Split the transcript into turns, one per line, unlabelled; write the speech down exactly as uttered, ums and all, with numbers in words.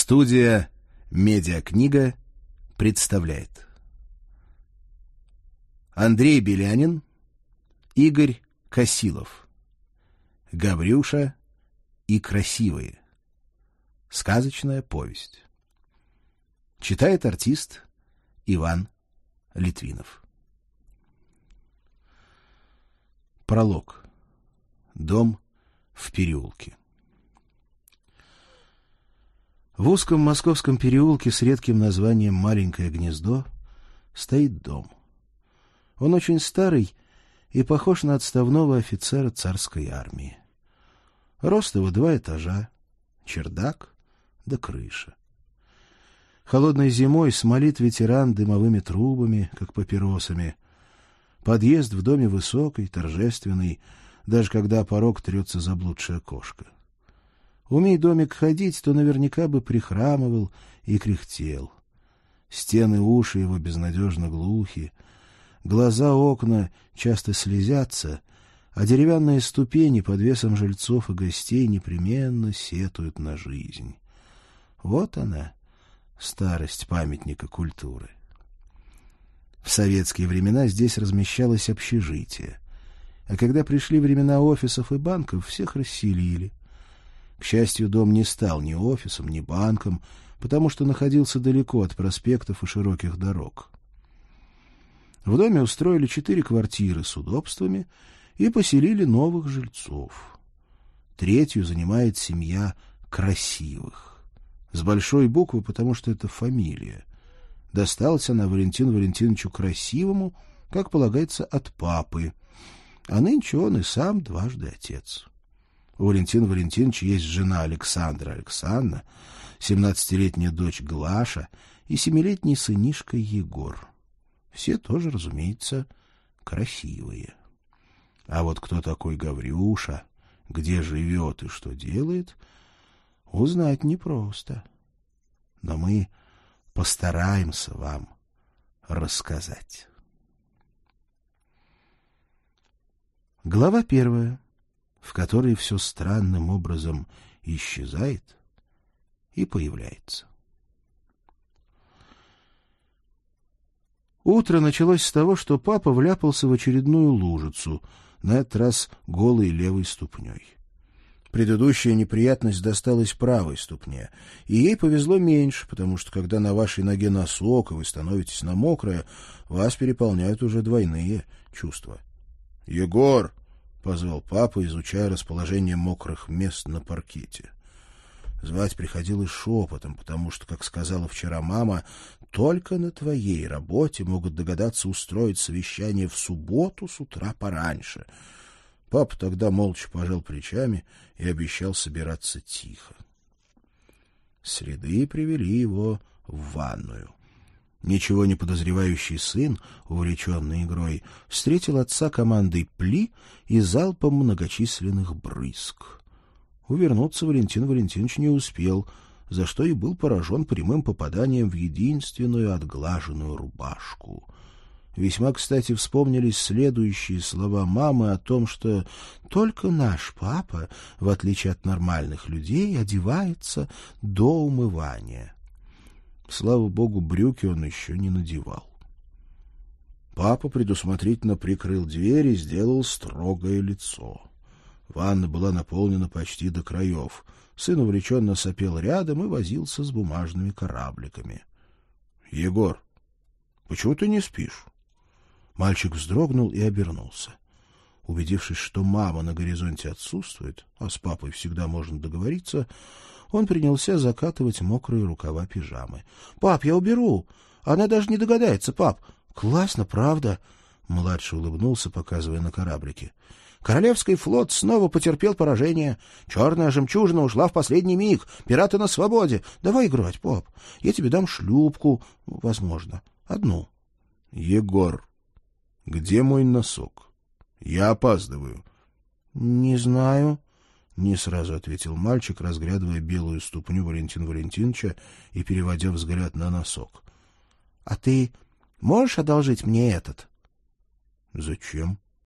Студия «Медиакнига» представляет Андрей Белянин, Игорь Косилов. Гаврюша и красивые. Сказочная повесть. Читает артист Иван Литвинов. Пролог. Дом в переулке. В узком московском переулке с редким названием «Маленькое гнездо» стоит дом. Он очень старый и похож на отставного офицера царской армии. Рост его два этажа, чердак да крыша. Холодной зимой смолит ветеран дымовыми трубами, как папиросами. Подъезд в доме высокий, торжественный, даже когда порог трется заблудшая кошка. Умей домик ходить, то наверняка бы прихрамывал и кряхтел. Стены, уши его безнадежно глухи, глаза, окна часто слезятся, а деревянные ступени под весом жильцов и гостей непременно сетуют на жизнь. Вот она, старость памятника культуры. В советские времена здесь размещалось общежитие, а когда пришли времена офисов и банков, всех расселили. К счастью, дом не стал ни офисом, ни банком, потому что находился далеко от проспектов и широких дорог. В доме устроили четыре квартиры с удобствами и поселили новых жильцов. Третью занимает семья Красивых. С большой буквы, потому что это фамилия. Досталась она Валентину Валентиновичу Красивому, как полагается, от папы, а нынче он и сам дважды отец. У Валентина Валентиновича есть жена Александра Александровна, семнадцатилетняя дочь Глаша и семилетний сынишка Егор. Все тоже, разумеется, красивые. А вот кто такой Гаврюша, где живет и что делает, узнать непросто. Но мы постараемся вам рассказать. Глава первая, в которой все странным образом исчезает и появляется. Утро началось с того, что папа вляпался в очередную лужицу, на этот раз голой левой ступней. Предыдущая неприятность досталась правой ступне, и ей повезло меньше, потому что когда на вашей ноге носок, и вы становитесь на мокрое, вас переполняют уже двойные чувства. «Егор!» — позвал папа, изучая расположение мокрых мест на паркете. Звать приходилось шепотом, потому что, как сказала вчера мама, только на твоей работе могут догадаться устроить совещание в субботу с утра пораньше. Папа тогда молча пожал плечами и обещал собираться тихо. Следы привели его в ванную. Ничего не подозревающий сын, увлеченный игрой, встретил отца командой «пли» и залпом многочисленных брызг. Увернуться Валентин Валентинович не успел, за что и был поражен прямым попаданием в единственную отглаженную рубашку. Весьма кстати вспомнились следующие слова мамы о том, что только наш папа, в отличие от нормальных людей, одевается до умывания. Слава богу, брюки он еще не надевал. Папа предусмотрительно прикрыл дверь и сделал строгое лицо. Ванна была наполнена почти до краев. Сын увлеченно сопел рядом и возился с бумажными корабликами. — Егор, почему ты не спишь? Мальчик вздрогнул и обернулся. Убедившись, что мама на горизонте отсутствует, а с папой всегда можно договориться, он принялся закатывать мокрые рукава пижамы. — Пап, я уберу. Она даже не догадается, пап. — Классно, правда? Младший улыбнулся, показывая на кораблики. Королевский флот снова потерпел поражение. Черная жемчужина ушла в последний миг. Пираты на свободе. Давай играть, пап. Я тебе дам шлюпку. Возможно. Одну. — Егор, где мой носок? Я опаздываю. — Не знаю. Не сразу ответил мальчик, разглядывая белую ступню Валентина Валентиновича и переводя взгляд на носок. — А ты можешь одолжить мне этот? — Зачем?